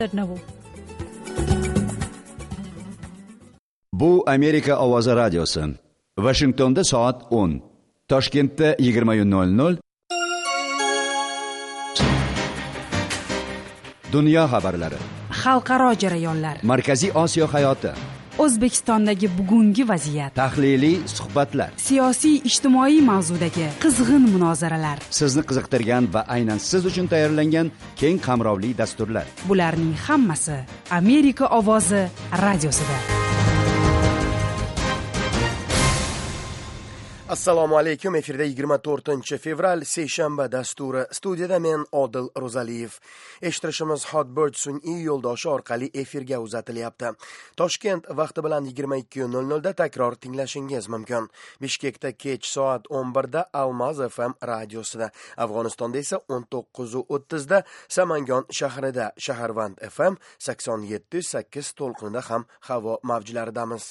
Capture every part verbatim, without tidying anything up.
Bu Amerika ovozi radiosi. Washingtonda soat o'n, Toshkentda yigirma nol nol. Dunyo xabarlari, xalqaro jarayonlar, Markaziy Osiyo hayoti, O'zbekistondagi bugungi vaziyat, tahliliy suhbatlar, siyosiy ijtimoiy mavzudagi qizg'in munozaralar, sizni qiziqtirgan va aynan siz uchun tayyorlangan keng qamrovli dasturlar. Bularning hammasi Amerika ovozi radiosida. Assalomu alaykum. Efirda yigirma to'rtinchi fevral seshanba dasturi. Studiyada men Odil Ro'zaliyev. Eshittirishimiz Hotbird sun'iy yo'ldoshi orqali efirga uzatilyapti. Toshkent vaqti bilan yigirma ikki nol nol da takror tinglashingiz mumkin. Bishkekda kech soat o'n birda Almaz F M radiosida, Afg'onistonda esa o'n to'qqiz o'ttiz da Samangon shahrida Shaharvand F M sakson yetti sakkiz to'lqinida ham havo mavjlaridamiz.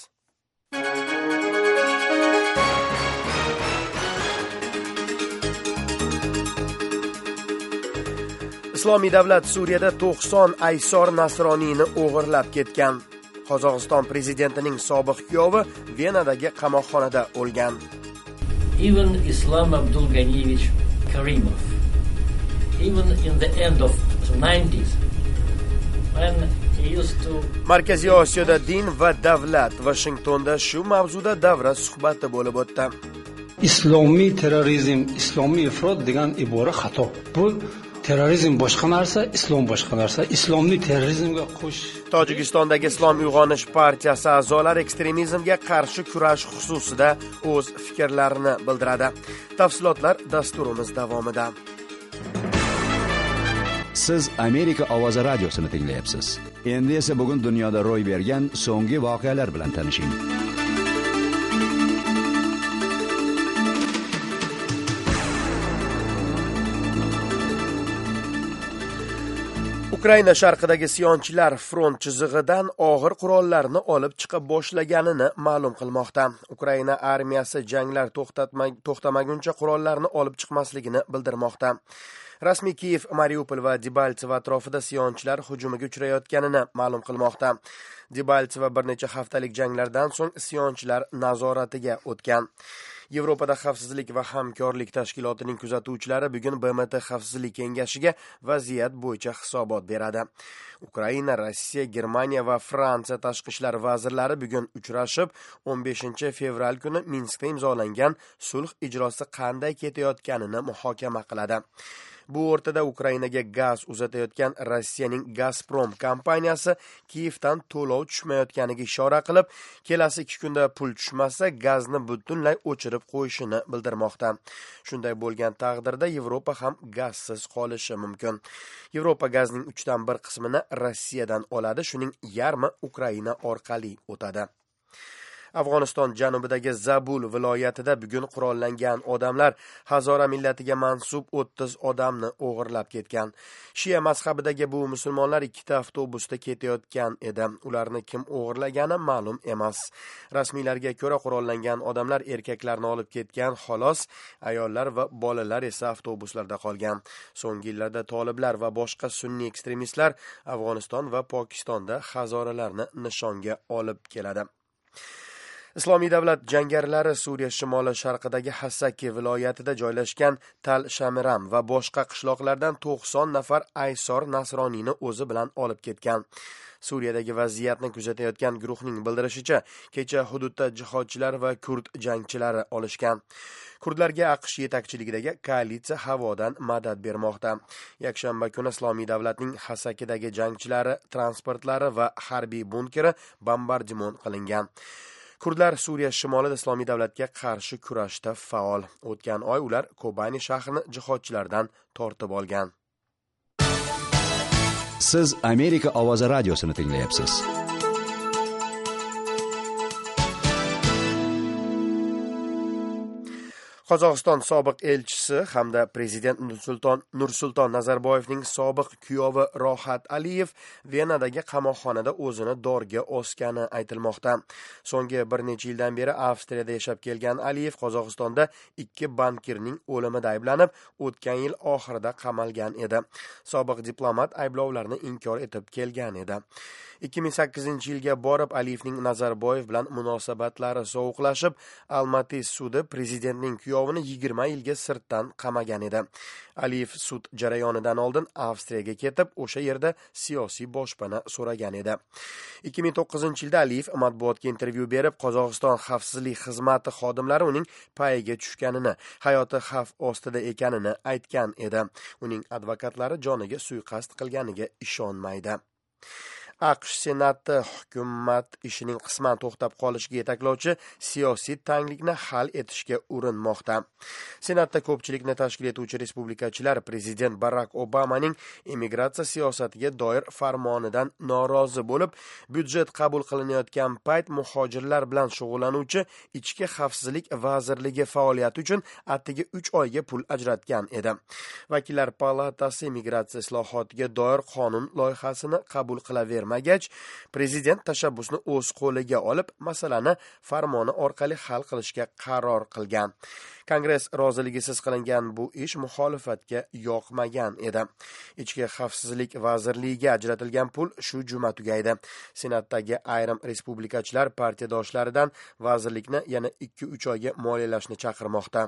Islomiy davlat Suriyada to'qson aysor nasroniyni o'g'irlab ketgan. Qozog'iston prezidentining sobiq kuyovi Venadagi qamoqxonada o'lgan. Even Islam Abdul Ganiyevich Karimov, even in the end of the nineties, when he used to... Markaziy Osiyoda din va davlat. Washingtonda shu mavzuda davra suhbati bo'lib o'tdi. Islomiy terrorizm, islomiy ifrod degan ibora xato. Bu terrorizm boshqa narsa, islom boshqa narsa. Islomni terrorizmga qo'sh. Tojikistondagi Islom uyg'onish partiyasi a'zolari ekstremizmga qarshi kurash xususida o'z fikrlarini bildiradi. Tafsilotlar dasturimiz davomida. Siz Amerika ovozi radiosini tinglayapsiz. Endi esa bugun dunyoda ro'y bergan so'nggi voqealar bilan tanishing. Ukraina sharqidagi isyonchilar front chizig'idan og'ir qurollarni olib chiqa boshlaganini ma'lum qilmoqda. Ukraina armiyasi janglar to'xtamaguncha qurollarni olib chiqmasligini bildirmoqda. Rasmiy Kiyev, Mariupol va Debaltsevo atrofida isyonchilar hujumiga uchrayotganini ma'lum qilmoqda. Debaltsevo bir necha haftalik janglardan so'ng isyonchilar nazoratiga o'tgan. Yevropada xavfsizlik va hamkorlik tashkilotining kuzatuvchilari bugun B M T xavfsizlik kengashiga vaziyat bo'yicha hisobot beradi. Ukraina, Rossiya, Germaniya va Fransiya tashqi ishlar vazirlari bugun uchrashib, o'n beshinchi fevral kuni Minskda imzolangan sulh ijrosi qanday ketayotganini muhokama qiladi. Bu o'rtada Ukrainaga gaz uzatayotgan Rossiyaning Gazprom kompaniyasi Kiyevdan to'lov tushmayotganiga ishora qilib, kelasi ikki kunda pul tushmasa, gazni butunlay o'chirib qo'yishini bildirmoqda. Shunday bo'lgan taqdirda Yevropa ham gazsiz qolishi mumkin. Yevropa gazning uchdan bir qismini Rossiyadan oladi, shuning yarmi Ukraina orqali o'tadi. Afg'oniston janubidagi Zabul viloyatida bugun qurollangan odamlar Hazora millatiga mansub o'ttiz odamni o'g'irlab ketgan. Shia mazhabidagi bu musulmonlar ikkita avtobusda ketayotgan edi. Ularni kim o'g'irlagani ma'lum emas. Rasmiylarga ko'ra qurollangan odamlar erkaklarni olib ketgan, xolos, ayollar va bolalar esa avtobuslarda qolgan. So'nggi yillarda toliblar va boshqa sunniy ekstremistlar Afg'oniston va Pokistonda Hazoralarni nishonga olib keladi. Islomiy davlat jangarilari Suriya shimoli sharqidagi Hassaki viloyatida joylashgan Tal Shamiram va boshqa qishloqlardan to'qson nafar aysor nasroniyni o'zi bilan olib ketgan. Suriyadagi vaziyatni kuzatayotgan guruhning bildirishicha, kecha hududda jihodchilar va kurd jangchilari olishgan. Kurdlarga AQSh yetakchiligidagi koalitsiya havodan madad bermoqda. Yakshanba kuni Islomiy davlatning Hassakidagi jangchilari, transportlari va harbiy bunkeri bombardimon qilingan. Kurdlar Suriya shimolida Islomiy davlatga qarshi kurashda faol. O'tgan oy ular Kobani shahrini jihodchilardan tortib olgan. Siz Amerika ovozi radiosini tinglayapsiz. Qozog'iston sobiq elchisi o'qituvchisi hamda prezident Nursulton Nursulton Nazarboyevning sobiq kuyovi Rohat Aliyev Venadagi qamoqxonada o'zini dorga osgani aytilmoqda. So'nggi bir necha yildan beri Avstriyada yashab kelgan Aliyev Qozog'istonda ikki bankirning o'limida ayblanib, o'tgan yil oxirida qamalgan edi. Sobiq diplomat ayblovlarni inkor etib kelgan edi. ikki ming sakkizinchi yilga borib Aliyevning Nazarboyev bilan munosabatlari sovuqlashib, Almaty sudi prezidentning kuyovini yigirma yilga sirtdan qamagan edi. Aliyev sud jarayonidan oldin Avstriyaga ketib, o'sha yerda siyosiy boshpana so'ragan edi. ikki ming to'qqizinchi yilda Aliyev matbuotga intervyu berib, Qozog'iston xavfsizlik xizmati xodimlari uning payiga tushganini, hayoti xavf ostida ekanini aytgan edi. Uning advokatlari joniga suiqasd qilganiga ishonmaydi. AQSh Senati hukumat ishining qisman to'xtab qolishiga yetaklovchi siyosiy tanglikni hal etishga urinmoqda. Senatda ko'pchilikni tashkil etuvchi respublikachilar prezident Barack Obamaning immigratsiya siyosatiga doir farmonidan norozi bo'lib, byudjet qabul qilinayotgan payt muhojirlar bilan shug'ullanuvchi Ichki xavfsizlik vazirligi faoliyati uchun atigi uch oyga pul ajratgan edi. Vakillar palatasi immigratsiya islohotiga doir qonun loyihasini qabul qilaverdi. Magach, prezident tashabbusni o'z qo'liga olib, masalani farmoni orqali hal qilishga qaror qilgan. Kongress roziligisiz qilingan bu ish muxolifatga yoqmagan edi. Ichki xavfsizlik vazirligiga ajratilgan pul shu juma tugaydi. Senatdagi ayrim respublikachilar partiyadoshlaridan vazirlikni yana ikki uch oyga moliyalashni chaqirmoqda.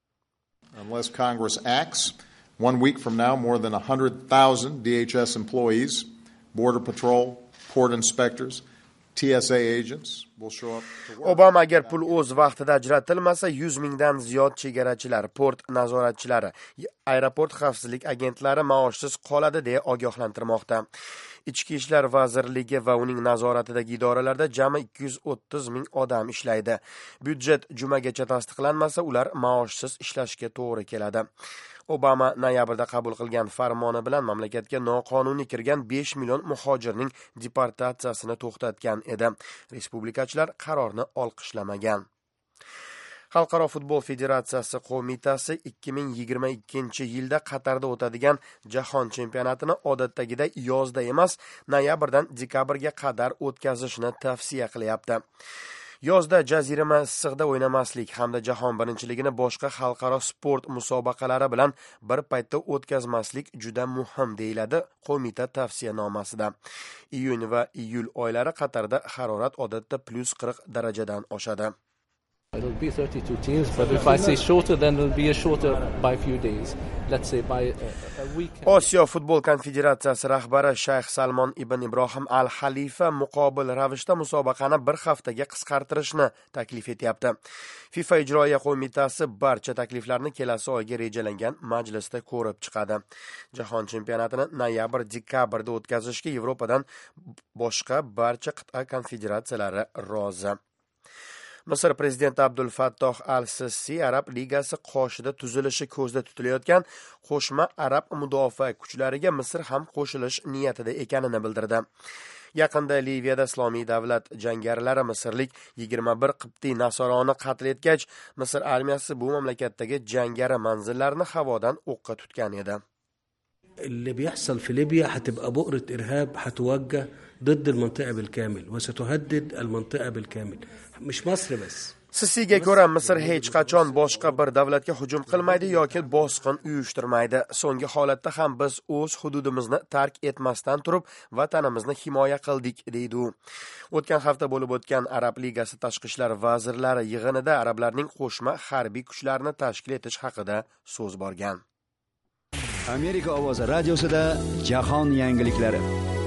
Unless Congress acts, one week from now more than one hundred thousand D H S employees, Border Patrol, port inspectors, T S A agents will show up to work. Obama agar pul o'z vaqtida ajratilmasa, yuz mingdan ziyod chegarachilar, port nazoratchilari, aeroport xavfsizlik agentlari maoshsiz qoladi deya ogohlantirmoqda. Ichki ishlar vazirligi va uning nazoratidagi idoralarda jami ikki yuz o'ttiz ming odam ishlaydi. Byudjet jumagacha tasdiqlanmasa, ular maoshsiz ishlashga to'g'ri keladi. Obama noyabrda qabul qilgan farmoni bilan mamlakatga noqonuniy kirgan besh million muhojirning deportatsiyasini to'xtatgan edi. Respublikachilar qarorni olqishlamagan. Xalqaro futbol federatsiyasi qo'mitasi ikki ming yigirma ikkinchi yilda Qatarda o'tadigan jahon chempionatini odatdagidek yozda emas, noyabrdan dekabrga qadar o'tkazishni tavsiya qilyapti. Yozda jazirama issiqda o'ynamaslik hamda jahon birinchiligini boshqa xalqaro sport musobaqalari bilan bir paytda o'tkazmaslik juda muhim deyiladi qo'mita tavsiyanomasida. Iyun va iyul oylari Qatarda harorat odatda plus qirq darajadan oshadi. It'll be thirty-two teams, but if I say shorter, then it'll be a shorter by a few days. Let's say by a, a week. Osiyo futbol konfederatsiyasi rahbari Shayx Salmon ibn Ibrohim al-Xalifa muqobil ravishda musobaqani bir haftaga qisqartirishni taklif etyapti. FIFA ijroiya qo'mitasi barcha takliflarni kelasi oyga rejalangan majlisda ko'rib chiqadi. Jahon chempionatini noyabr-dekabrda o'tkazishga Yevropadan boshqa barcha qit'a konfederatsiyalari rozi. Misr prezidenti Abdul Fattoh al-Sisi Arab ligasi qoshida tuzilishi ko'zda tutilayotgan qo'shma arab mudofaa kuchlariga Misr ham qo'shilish niyatida ekanini bildirdi. Yaqinda Liviyada Islomiy davlat jangarilari misrlik yigirma bir qibtiy nasoroni qatl etgach, Misr armiyasi bu mamlakatdagi jangari manzillarni havodan o'qqa tutgan edi. اللي بيحصل في ليبيا هتبقى بؤرة إرهاب هتوجه ضد المنطقة بالكامل وستهدد المنطقة بالكامل مش مصر بس. Sisiga ko'ra Misr hech qachon boshqa bir davlatga hujum qilmaydi yoki bosqin uyushtirmaydi. So'nggi holatda ham biz o'z hududimizni tark etmasdan turib, vatanimizni himoya qildik, deydi u. O'tgan hafta bo'lib o'tgan Arab ligasi tashqi ishlar vazirlari yig'inida arablarning qo'shma harbiy kuchlarini tashkil etish haqida so'z borgan. Amerika ovozi radiosida jahon yangiliklari.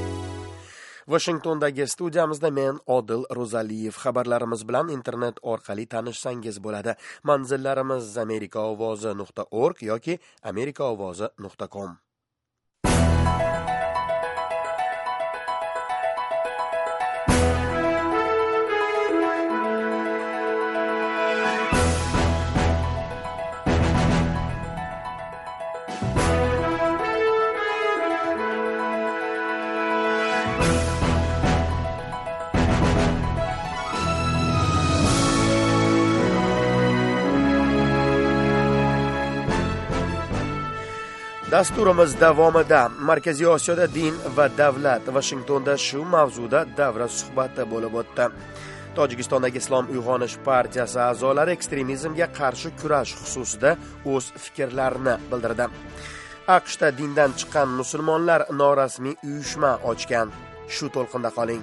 Washingtondagi studiyamizda men Odil Ro'zaliyev. Xabarlarimiz bilan internet orqali tanishsangiz bo'ladi. Manzillarimiz amerika ovozi nuqta org yoki amerika ovozi nuqta com. Dasturimiz davomida Markaziy Osiyoda din va davlat, Vashingtonda shu mavzuda davra suhbati bo'lib o'tdi. Tojikistondagi Islom uyg'onish partiyasi a'zolari ekstremizmga qarshi kurash xususida o'z fikrlarini bildirdi. AQShda dindan chiqqan musulmonlar norasmiy uyushma ochgan. Shu to'lqinda qoling.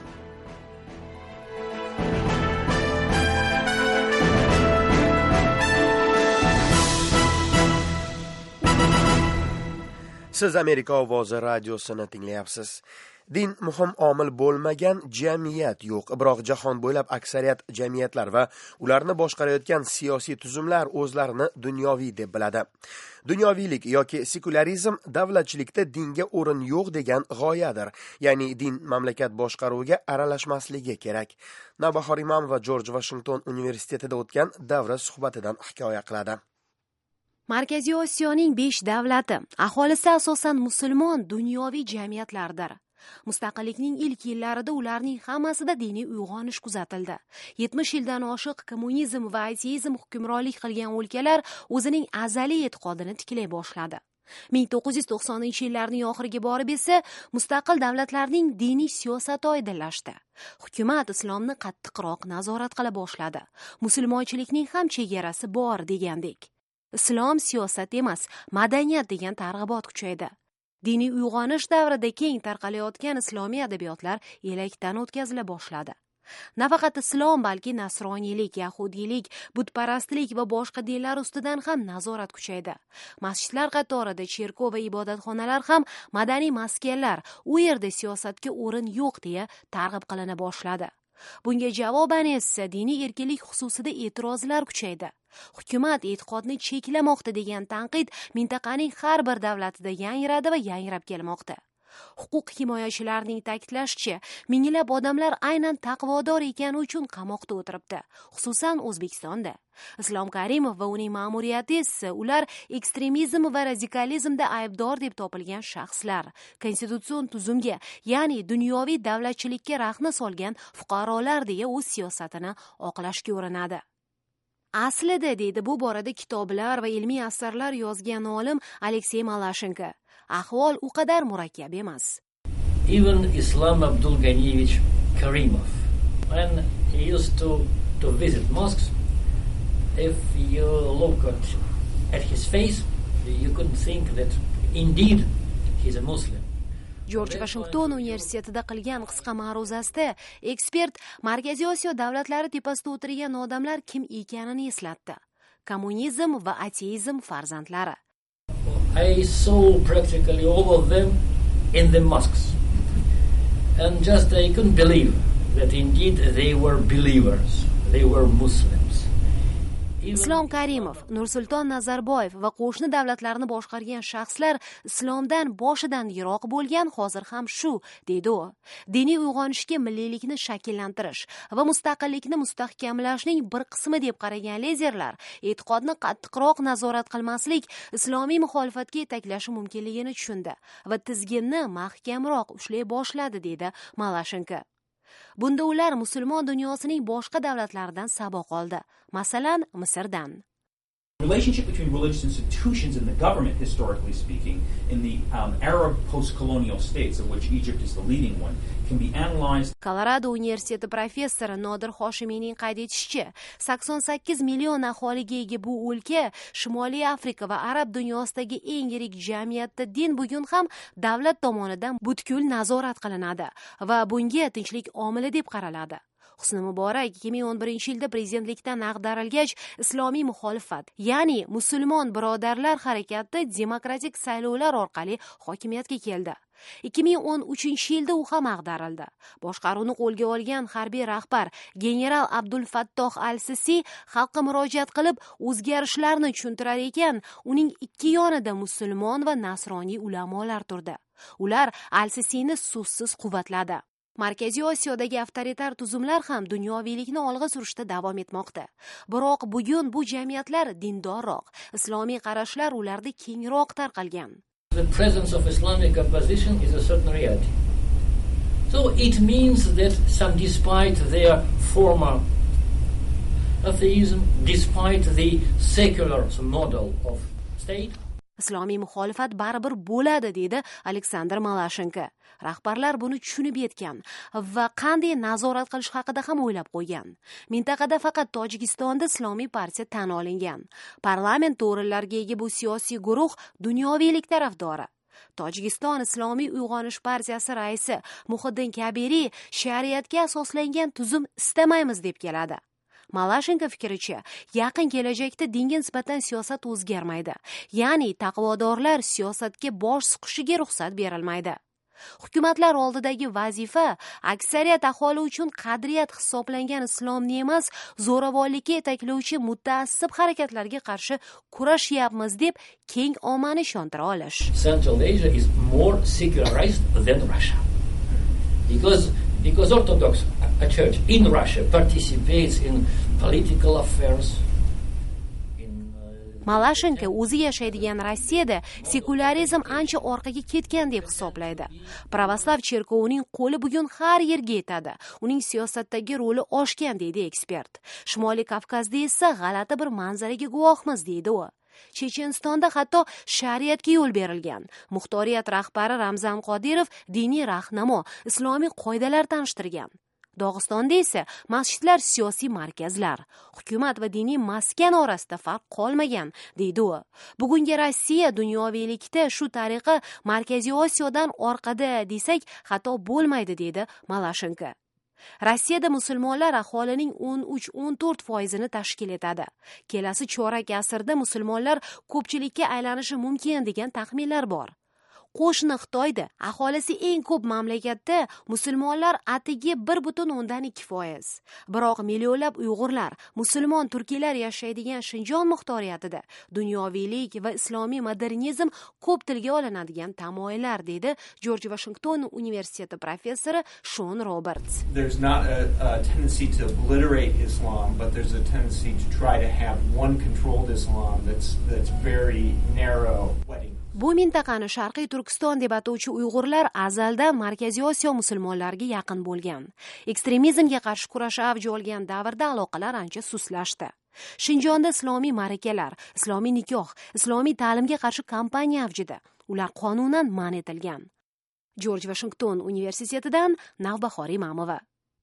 Siz Amerika ovozi radiosini tinglayapsiz. Din muhim omil bo'lmagan jamiyat yo'q, biroq jahon bo'ylab aksariyat jamiyatlar va ularni boshqarayotgan siyosiy tuzumlar o'zlarini dunyoviy deb biladi. Dunyoviylik yoki sekularizm davlatchilikda dinga o'rin yo'q degan g'oyadir. Ya'ni din mamlakat boshqaruviga aralashmasligi kerak. Navbahor Imom va Jorj Vashington universitetida o'tgan davra suhbatidan hikoya qiladi. Markaziy Osiyoning besh davlati, aholisi asosan musulmon dunyoviy jamiyatlardir. Mustaqillikning ilk yillarida ularning hammasida diniy uyg'onish kuzatildi. yetmish yildan oshiq kommunizm va ateizm hukmronlik qilgan o'lkalar o'zining azaliy e'tiqodini tiklay boshladi. ming to'qqiz yuz to'qsoninchi yillarning oxiriga borib esa mustaqil davlatlarning diniy siyosati oydinlashdi. Hukumat islomni qattiqroq nazorat qila boshladi. Musulmonchilikning ham chegarasi bor degandek. Islom siyosat emas, madaniyat degan targ'ibot kuchaydi. Diniy uyg'onish davrida keng tarqalayotgan islomiy adabiyotlar elakdan o'tkazila boshladi. Nafaqat islom, balki nasroniylik, yahudiylik, butparastlik va boshqa dinlar ustidan ham nazorat kuchaydi. Masjidlar qatorida cherkov va ibodatxonalar ham madaniy maskanlar, u yerda siyosatga o'rin yo'q deya targ'ib qilina boshladi. Bunga javoban esa diniy erkinlik xususida e'tirozlar kuchaydi. Hukumat e'tiqodni cheklamoqda degan tanqid mintaqaning har bir davlatida yangradi va yangrab kelmoqda. Huquq himoyachilarining ta'kidlashicha, minglab odamlar aynan taqvodor ekani uchun qamoqda o'tiribdi, xususan O'zbekistonda. Islom Karimov va uning ma'muriyati esa ular ekstremizm va radikalizmda aybdor deb topilgan shaxslar, konstitutsion tuzumga, ya'ni dunyoviy davlatchilikka rahna solgan fuqarolar deya o'z siyosatini oqlashga urinadi. Aslida, deydi bu borada kitoblar va ilmiy asarlar yozgan olim Aleksey Malashenko, ahvol u qadar murakkab emas. Even Islam Abdul Ganiyevich Karimov, when he used to to visit mosques, if you look at, at his face, you could think that indeed he's a Muslim. Jorj Vashington universitetida qilgan qisqa ma'ruzasida ekspert Markaziy Osiyo davlatlari tepasida o'tirgan odamlar kim ekanini eslatdi. Kommunizm va ateizm farzandlari. I saw practically all of them in the mosques. And just I couldn't believe that indeed they were believers. They were Muslims. Islom Karimov, Nursulton Nazarboyev va qo'shni davlatlarni boshqargan shaxslar islomdan boshidan yiroq bo'lgan, hozir ham shu, deydi u. Diniy uyg'onishga milliylikni shakllantirish va mustaqillikni mustahkamlashning bir qismi deb qaragan lezerlar e'tiqodni qattiqroq nazorat qilmaslik islomiy muxolifatga yetaklashi mumkinligini tushundi va tizginni mahkamroq ushlay boshladi, deydi Malashenko. Bunda ular musulmon dunyosining boshqa davlatlaridan saboq oldi. Masalan, Misrdan. Relationship between religious institutions and the government, historically speaking, in the um, Arab post-colonial states, of which Egypt is the leading one, can be analyzed. Colorado universiteti professori Nodir Hoshimiyning qayd etishicha, sakson sakkiz million aholiga ega bu o'lka Shimoliy Afrika va arab dunyosidagi eng yirik jamiyatda din bugun ham davlat tomonidan butkul nazorat qilinadi va bunga tinchlik omili deb qaraladi. Husni Muborak ikki ming o'n birinchi yilda prezidentlikdan ag'darilgach, islomiy muxolifat, ya'ni musulmon birodarlar harakati demokratik saylovlar orqali hokimiyatga keldi. ikki ming o'n uchinchi yilda u ham ag'darildi. Boshqaruvni qo'lga olgan harbiy rahbar general Abdul Fattoh al-Sisi xalqqa murojaat qilib o'zgarishlarni tushuntirar ekan, uning ikki yonida musulmon va nasroniy ulamolar turdi. Ular al-Sisini so'zsiz quvvatladi. Markaziy Osiyodagi avtoritar tuzumlar ham dunyoviylikni olg'a surishda davom etmoqda. Biroq bugun bu jamiyatlar dindorroq, islomiy qarashlar ularda kengroq tarqalgan. The presence of Islamic opposition is a certain reality. So it means that some, despite their former atheism, despite the secular model of state, Islomiy muxolifat baribir bo'ladi, dedi Aleksandr Malashenko. Rahbarlar buni tushunib yetgan va qanday nazorat qilish haqida ham o'ylab qo'ygan. Mintaqada faqat Tojikistonda islomiy partiya tan olingan. Parlament o'rinlariga ega bu siyosiy guruh dunyoviylik tarafdori. Tojikiston Islomiy uyg'onish partiyasi raisi Muhiddin Kabiri shariatga asoslangan tuzum istamaymiz deb keladi. Malashenko fikricha, yaqin kelajakda dinga nisbatan siyosat o'zgarmaydi. Ya'ni taqvodorlar siyosatga bosh suqishiga ruxsat berilmaydi. Hukumatlar oldidagi vazifa aksariyat aholi uchun qadriyat hisoblangan islomni emas, zo'ravonlikka yetaklovchi mutaassib harakatlarga qarshi kurashyapmiz deb keng ommani ishontira olish. Central Asia is more secularized than Russia. Because because Orthodox a church in Russia participates in political affairs. Malashenko o'zi yashaydigan Rossiyada sekularizm ancha orqaga ketgan deb hisoblaydi. Pravoslav cherkovining qo'li bugun har yerga yetadi. Uning siyosatdagi roli oshgan, deydi ekspert. Shimoliy Kavkazda esa g'alati bir manzaraga guvohmiz, deydi u. Chechenistonda hatto shariatga yo'l berilgan. Muxtoriyat rahbari Ramzan Qodirov diniy rahnamo, islomiy qoidalar tanishtirgan. Dog'istonda esa masjidlar siyosiy markazlar, hukumat va diniy maskan orasida farq qolmagan, deydi u. Bugungi Rossiya dunyoviylikda shu tariqa Markaziy Osiyodan orqada desak xato bo'lmaydi, deydi Malashenko. Rossiyada musulmonlar aholining o'n uch o'n to'rt foizini tashkil etadi. Kelasi chorak asrda musulmonlar ko'pchilikka aylanishi mumkin degan taxminlar bor. Qo'shni Xitoyda aholisi eng ko'p mamlakatda musulmonlar atigi bir butun o'ndan ikki foiz. Biroq millionlab Uyg'urlar, musulmon turkiylar yashaydigan Shinjon muxtoriyatida dunyoviylik va islomiy modernizm ko'p tilga olinadigan tamoyillar, deydi George Washington universiteti professori Sean Roberts. There's not a, a tendency to obliterate Islam, but there's a tendency to try to have one controlled Islam that's that's very narrow. Bu mintaqani Sharqiy Turkiston deb atovchi Uyg'urlar azaldan Markaziy Osiyo musulmonlariga yaqin bo'lgan. Ekstremizmga qarshi kurash avj olgan davrda aloqalar ancha suslashdi. Shinjonda islomiy ma'rakalar, islomiy nikoh, islomiy ta'limga qarshi kampaniya avjida. Ular qonunan man etilgan. George Washington universitetidan Navbahor Imamova.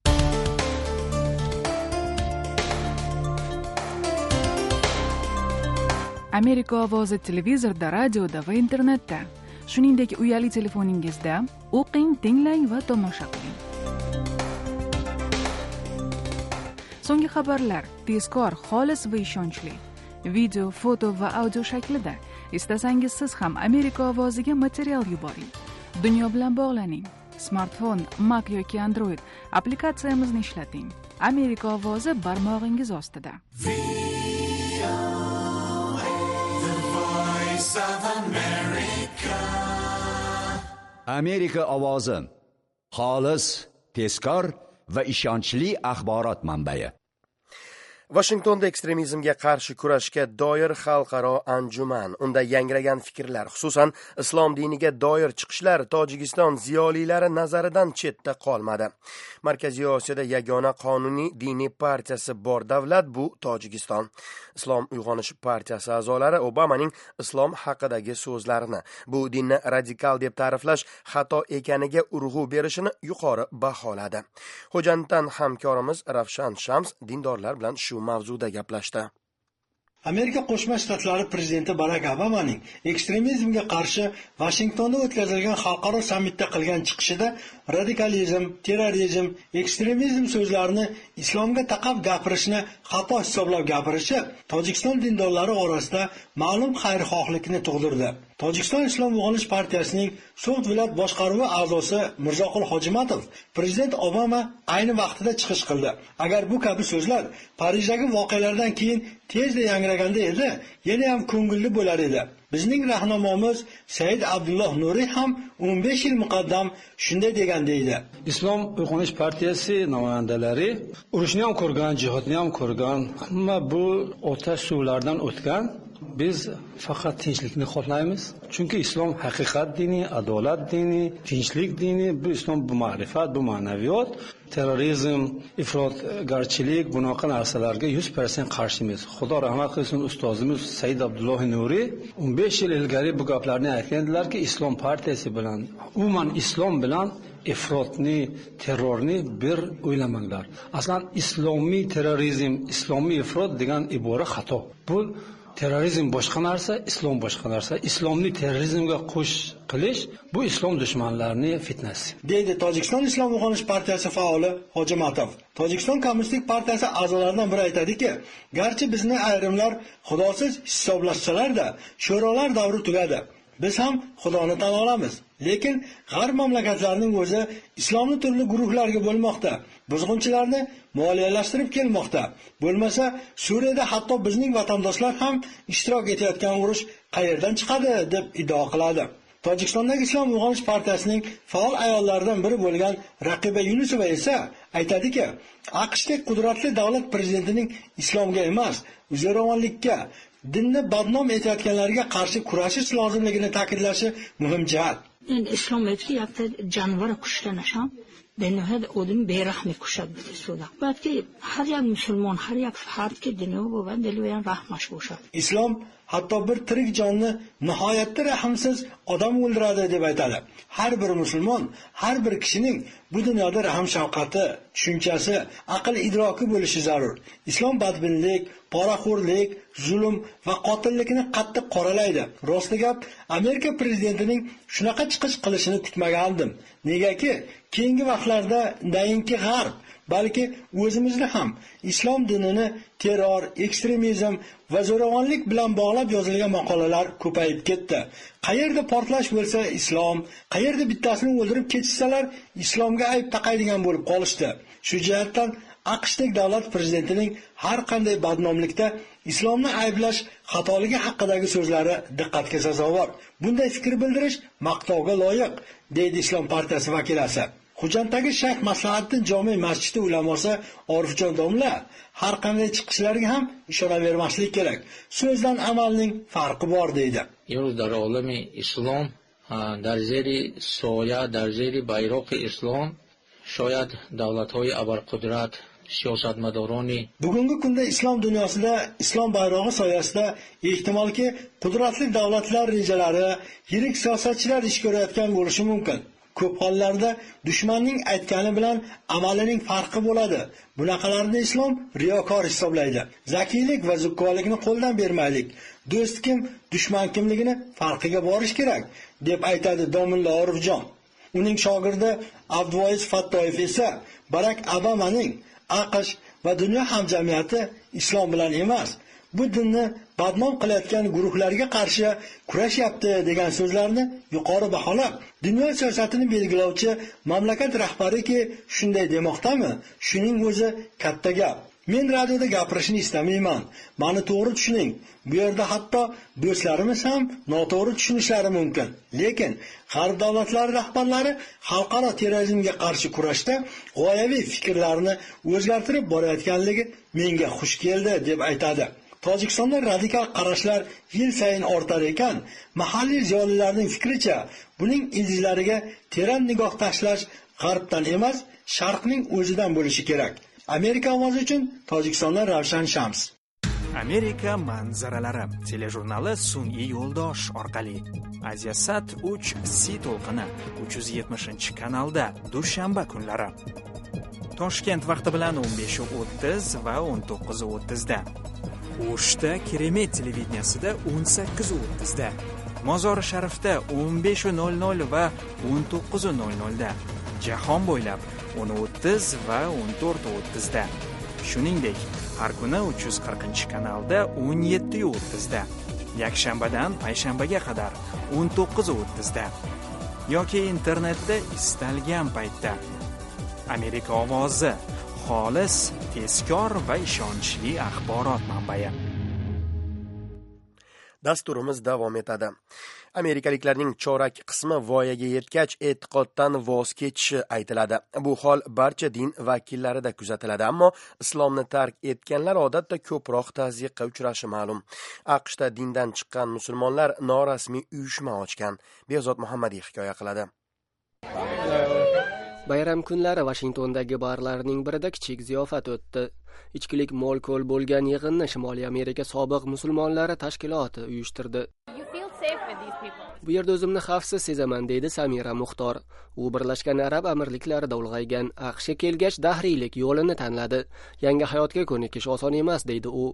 Amerika ovozi televizorda, radioda va internetda. Shuningdek, uyali telefoningizda o'qing, tinglang va tomosha qiling. So'nggi xabarlar tezkor, xolis va ishonchli. Video, foto va audio shaklida. Istasangiz siz ham Amerika ovoziga material yuboring. Dunyo bilan bog'laning. Smartfon, Mac yoki Android applikatsiyamizni ishlating. Amerika ovozi barmog'ingiz ostida. Amerika ovozi xolis, tezkor va ishonchli axborot manbai. Washingtonda ekstremizmga qarshi kurashga doir xalqaro anjuman. Unda yangragan fikrlar, xususan islom diniga doir chiqishlar Tojikiston ziyolilari nazaridan chetda qolmadi. Markaziy Osiyoda yagona qonuniy diniy partiyasi bor davlat bu Tojikiston. Islom uyg'onish partiyasi a'zolari Obamaning islom haqidagi so'zlarini, bu dinni radikal deb ta'riflash xato ekaniga urg'u berishini yuqori baholadi. Xo'janddan hamkorimiz Ravshan Shams dindorlar bilan shu mavzuda gaplashdi. Amerika Qo'shma Shtatlari prezidenti Barak Obamaning ekstremizmga qarshi Vashingtonda o'tkazilgan xalqaro sammitda qilgan chiqishida radikalizm, terrorizm, ekstremizm so'zlarini islomga taqab gapirishni xato hisoblab gapirishi Tojikiston dindorlari orasida ma'lum xayrixohlikni tug'dirdi. Tojikiston Islom uyg'onish partiyasining So'g'd viloyat boshqaruvi a'zosi Mirzoqul Hojimatov prezident Obama ayni vaqtida chiqish qildi. Agar bu kabi so'zlar Parijdagi voqealardan keyin tezda yangraganda edi, yana ham ko'ngilli bo'lar edi. Bizning rahnamomiz Said Abdulloh Nuriy ham o'n besh yil muqaddam shunday degan deydi. Islom uyg'onish partiyasi namoyandalari urushni ham ko'rgan, jihodni ham ko'rgan, ammo bu otash suvlardan o'tgan biz faqat tinchlikni xohlaymiz. Chunki islom haqiqat dini, adolat dini, tinchlik dini, bu islom bu ma'rifat, bu ma'naviyat. Terrorizm, ifrotgarchilik, bunaqa narsalarga yuz foiz qarshimiz. Xudo rahmat qilsin, ustozimiz Said Abdulloh Nuriy o'n besh yil ilgari bu gaplarni aytgandilarki, islom partiyasi bilan, umuman islom bilan ifrotni, terrorni bir o'ylamanglar. Aslan islomiy terrorizm, islomiy ifrot degan ibora xato. Bu terrorizm boshqa narsa, islom boshqa narsa. Islomni terrorizmga qo'sh qilish bu islom dushmanlarining fitnasi. Deydi Tojikiston Islom uyg'onish partiyasi faoli Hoji Matov. Tojikiston Kommunistik partiyasi a'zolaridan biri aytadiki, garchi bizni ayrimlar xudosiz hisoblashsalar-da, sho'rolar davri tugadi. Biz ham Xudoni tan olamiz. Lekin g'arb mamlakatlarining o'zi islomni turli guruhlarga bo'lmoqda. Buzg'unchilarni moliyalashtirib kelmoqda. Bo'lmasa, Suriyada hatto bizning vatandoshlar ham ishtirok etayotgan urush qayerdan chiqadi deb iddao qiladi. Tojikistondagi Islom uyg'onish partiyasining faol ayollaridan biri bo'lgan Raqiba Yunusova esa aytadiki, AQShdagi qudratli davlat prezidentining islomga emas, zo'ravonlikka, dinni badnom etayotganlarga qarshi kurashish lozimligini ta'kidlashi muhim jihat. Endi islom aytki, yakta jonivor kushgan ham dinni o'dim berahmi kushad bilisida. Balki har bir musulmon, har bir fardga dinni va dili bilan rahmash bo'lsa. Islom hatto bir tirik jonni nihoyatda rahmsiz odam o'ldiradi deb aytadi. Har bir musulmon, har bir kishining bu dunyoda rahm shafqati, tushunchasi, aql idroki bo'lishi zarur. Islom badbinlik, poraxo'rlik, zulm va qotillikni qattiq qoralaydi. Rosti gap, Amerika prezidentining shunaqa chiqish qilishini kutmagandim. Negaki, keyingi vaqtlarda dayinki g'arb, balki o'zimizda ham islom dinini terror, ekstremizm va zo'ravonlik bilan bog'lab yozilgan maqolalar ko'payib ketdi. Qayerda portlash bo'lsa islom, qayerda bittasini o'ldirib ketishsalar islomga ayb taqaydigan bo'lib qolishdi. Shu jihatdan AQShdagi davlat prezidentining har qanday badnomlikda islomni ayblash xatoligi haqidagi so'zlari diqqatga sazovor. Bunday fikr bildirish maqtovga loyiq, deydi Islom partiyasi vakilasi. Xo'janddagi Shayx Maslahatdin jome masjidi ulamosi Orifjon domla har qanday chiqishlarga ham ishonavermaslik kerak. So'zdan amalning farqi bor deydi. Imroz dar olami islom dar zeri soya, dar zeri bayroqi islom shoyad davlathoy abarqudrat siyosatmadoroni bugungi kunda islom dunyosida islom bayrog'i soyasida ehtimolki qudratli davlatlar rejalari, yirik siyosatchilar ish ko'rayotgan bo'lishi mumkin. Ko'p hollarda dushmanning aytgani bilan amalining farqi bo'ladi. Bunaqalarni islom riyokor hisoblaydi. Zakiylik va zukkolikni qo'ldan bermaylik. Do'st kim, dushman kimligini farqiga borish kerak, deb aytadi Domilla Orifjon. Uning shogirdi Abduvoiz Fattoyev esa Barak Obamaning AQSh va dunyo hamjamiyati islom bilan emas, bu dinni badnom qilayotgan guruhlarga qarshi kurashyapti degan so'zlarni yuqori baholab, dunyo siyosatini belgilovchi mamlakat rahbariki shunday demoqdami? Shuning o'zi katta gap. Men radioda gapirishni istamayman. Meni to'g'ri tushuning. Bu yerda hatto do'stlarimiz ham noto'g'ri tushunishlari mumkin. Lekin g'arb davlatlari rahbarlari xalqaro terrorizmga qarshi kurashda g'oyaviy fikrlarini o'zgartirib borayotganligi menga xush keldi, deb aytadi. Tojikistonda radikal qarashlar yil sayin ortar ekan, mahalliy ziyolilarning fikricha, buning ildizlariga teran nigoh tashlash g'arbdan emas, sharqning o'zidan bo'lishi kerak. Amerika ovozi uchun Tojikistondan Ravshan Shams. Amerika manzaralari telejurnali sun'iy yo'ldosh orqali Aziyasat uch C to'lqini uch yuz yetmishinchi kanalda dushanba kunlari Toshkent vaqti bilan o'n besh o'ttiz va o'n to'qqiz o'ttiz da, O'shda Keremet televideniyasida o'n sakkiz o'ttiz da, Mozori Sharifda o'n besh nol nol va o'n to'qqiz nol nol da, jahon bo'ylab o'n o'ttiz va o'n to'rt o'ttiz da. Shuningdek, har kuni uch yuz qirqinchi kanalda o'n yetti o'ttiz da, yakshanbadan payshanbaga qadar o'n to'qqiz o'ttiz da yoki internetda istalgan paytda. Amerika ovozi, xolis, tezkor va ishonchli axborot manbai. Dasturimiz davom etadi. Amerikaliklarning chorak qismi voyaga yetgach e'tiqoddan voz kechishi aytiladi. Bu hol barcha din vakillarida kuzatiladi, ammo islomni tark etganlar odatda ko'proq tazyiqqa uchrashi ma'lum. AQShda dindan chiqqan musulmonlar norasmiy uyushma ochgan. Behzod Muhammadiy hikoya qiladi. Bayram kunlari Washingtondagi barlarning birida kichik ziyofat o'tdi. Ichkilik mo'l-ko'l bo'lgan yig'inni Shimoliy Amerika sobiq musulmonlari tashkiloti uyushtirdi. Bu yerda o'zimni xavfsiz sezaman, deydi Samira Muxtor. U Birlashgan Arab Amirliklarida ulg'aygan. AQShga kelgach dahriylik yo'lini tanladi. Yangi hayotga ko'nikish oson emas, deydi u.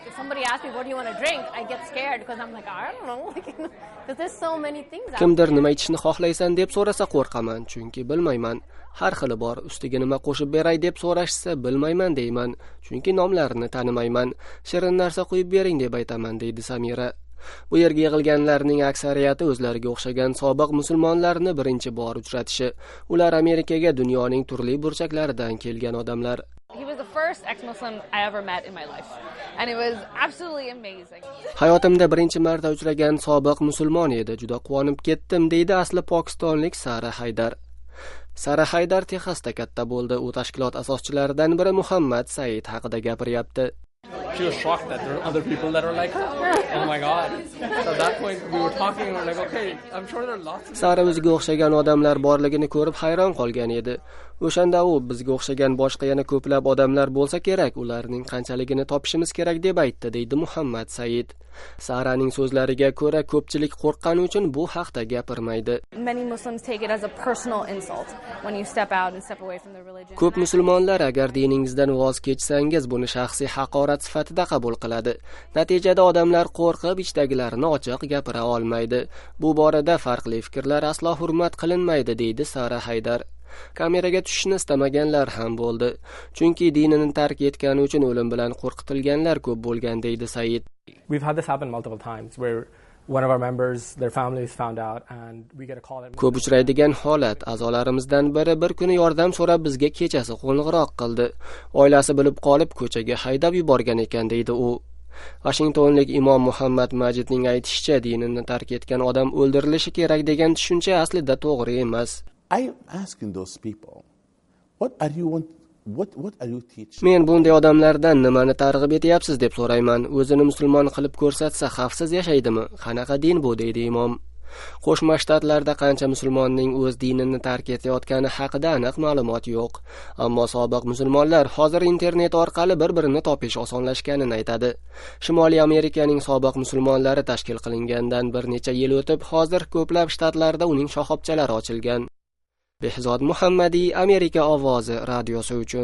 Kimdir nima ichishni xohlaysan deb so'rasa qo'rqaman, chunki bilmayman. Har xili bor. Ustiga nima qo'shib beray deb so'rashsa bilmayman deyman, chunki nomlarini tanimayman. Shirin narsa qo'yib bering deb aytaman, deydi Samira. Bu yerga yig'ilganlarning aksariyati o'zlariga o'xshagan sobiq musulmonlarni birinchi bor uchratishi. Ular Amerikaga dunyoning turli burchaklaridan kelgan odamlar. He was the first ex-Muslim I ever met in my life, and it was absolutely amazing. Hayotimda birinchi marta uchragan sobiq musulmon edi. Juda quvonib ketdim, deydi asli pokistonlik Sara Haydar. Sara Haydar Texasda katta bo'ldi. U tashkilot asoschilaridan biri Muhammad Said haqida gapiryapti. She was shocked that there are other people that are like her. Oh my god. So at that point we were talking and we were like, okay, I'm sure there are lots of Sara o'ziga o'xshagan odamlar borligini ko'rib hayron qolgan edi. O'shanda u bizga o'xshagan boshqa yana ko'plab odamlar bo'lsa kerak, ularning qanchaligini topishimiz kerak deb aytdi, deydi Muhammad Said. Saraning so'zlariga ko'ra ko'pchilik qo'rqqani uchun bu haqda gapirmaydi. Many Muslims take it as a personal insult when you step out and step away from their religion. Ko'p musulmonlar agar diningizdan voz kechsangiz buni shaxsiy haqorat sifatida qabul qiladi. Natijada odamlar qo'rqib ichdagilarini ochiq gapira olmaydi. Bu borada farqli fikrlar aslo hurmat qilinmaydi, deydi Sara Haydar. Kameraga tushishni istamaganlar ham bo'ldi. Chunki dinini tark etgani uchun o'lim bilan qo'rqitilganlar ko'p bo'lgan, deydi Said. We've had this happen multiple times where one of our members, their families found out and we get a call. Ko'p uchraydigan holat. A'zolarimizdan biri bir kuni yordam so'rab bizga kechasi qo'ng'iroq qildi. Oilasi bilib qolib ko'chaga haydab yuborgan ekan, deydi u. Washingtonlik imom Muhammad Majidning aytishicha, dinini tark etgan odam o'ldirilishi kerak degan tushuncha aslida to'g'ri emas. I am asking those people, what are you want, what what are you teaching? Men bunday odamlardan nimani targ'ib etyapsiz deb so'rayman. O'zini musulmon qilib ko'rsatsa xavfsiz yashaydimi? Qanaqa din bu, deydi imom. Qo'shma Shtatlarda qancha musulmonning o'z dinini tark etayotgani haqida aniq ma'lumot yo'q. Ammo sobiq musulmonlar hozir internet orqali bir-birini topish osonlashganini aytadi. Shimoliy Amerikaning sobiq musulmonlari tashkil qilingandan bir necha yil o'tib, hozir ko'plab shtatlarda uning shoxobchalari ochilgan. Behzod Muhammadiy, Amerika ovozi radiosi uchun.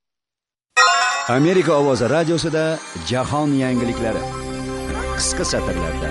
Amerika ovozi radiosida jahon yangiliklari. Qisqa satrlarda.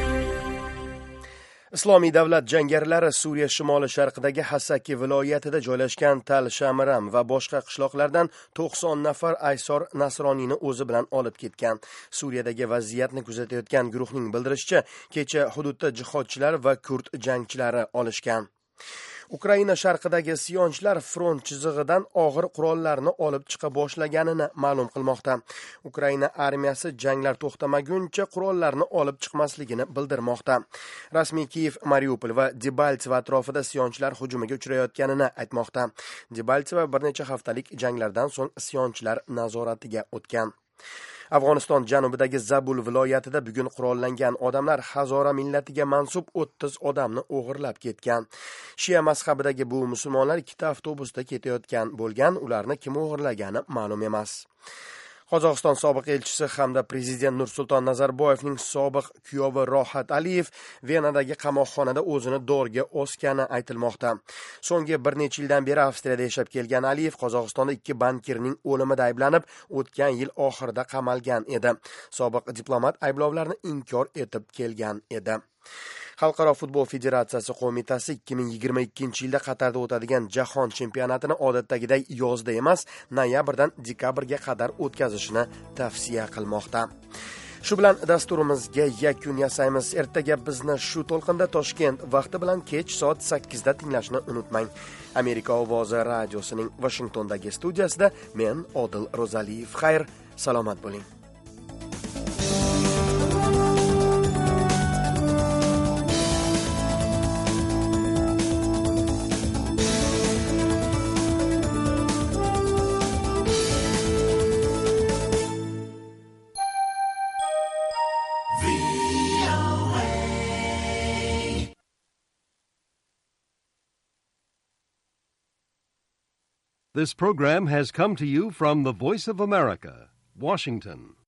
Islomiy davlat jangarilari Suriya shimoli sharqidagi Hasaki viloyatida joylashgan Tal Shamiram va boshqa qishloqlardan to'qson nafar aysor nasroniyni o'zi bilan olib ketgan. Suriyadagi vaziyatni kuzatayotgan guruhning bildirishicha, kecha hududda jihodchilar va kurd jangchilari olishgan. Ukraina sharqidagi isyonchilar front chizig'idan og'ir qurollarni olib chiqa boshlaganini ma'lum qilmoqda. Ukraina armiyasi janglar to'xtamaguncha qurollarni olib chiqmasligini bildirmoqda. Rasmiy Kiyev, Mariupol va Debaltsevo atrofida isyonchilar hujumiga uchrayotganini aytmoqda. Debaltsevo bir necha haftalik janglardan so'ng isyonchilar nazoratiga o'tgan. Afg'oniston janubidagi Zabul viloyatida bugun qurollangan odamlar Hazora millatiga mansub o'ttiz odamni o'g'irlab ketgan. Shia mazhabidagi bu musulmonlar ikkita avtobusda ketayotgan bo'lgan, ularni kim o'g'irlagani ma'lum emas. Qozog'iston sobiq elchisi hamda prezident Nursulton Nazarboyevning sobiq kuyovi Rohat Aliyev Venadagi qamoqxonada o'zini dorga osgani aytilmoqda. So'nggi bir necha yildan beri Avstriyada yashab kelgan Aliyev Qozog'istonda ikki bankirning o'limida ayblanib, o'tgan yil oxirida qamalgan edi. Sobiq diplomat ayblovlarni inkor etib kelgan edi. Xalqaro futbol federatsiyasi qo'mitasi ikki ming yigirma ikkinchi yilda Qatarda o'tadigan jahon chempionatini odatdagidek yozda emas, noyabrdan dekabrga qadar o'tkazishni tavsiya qilmoqda. Shu bilan dasturimizga yakun yasaymiz. Ertaga bizni shu to'lqinda Toshkent vaqti bilan kech soat sakkizda tinglashni unutmang. Amerika ovozi radiosining Washingtondagi studiyasida men Odil Ro'zaliyev. Xayr, salomat bo'ling. This program has come to you from the Voice of America, Washington.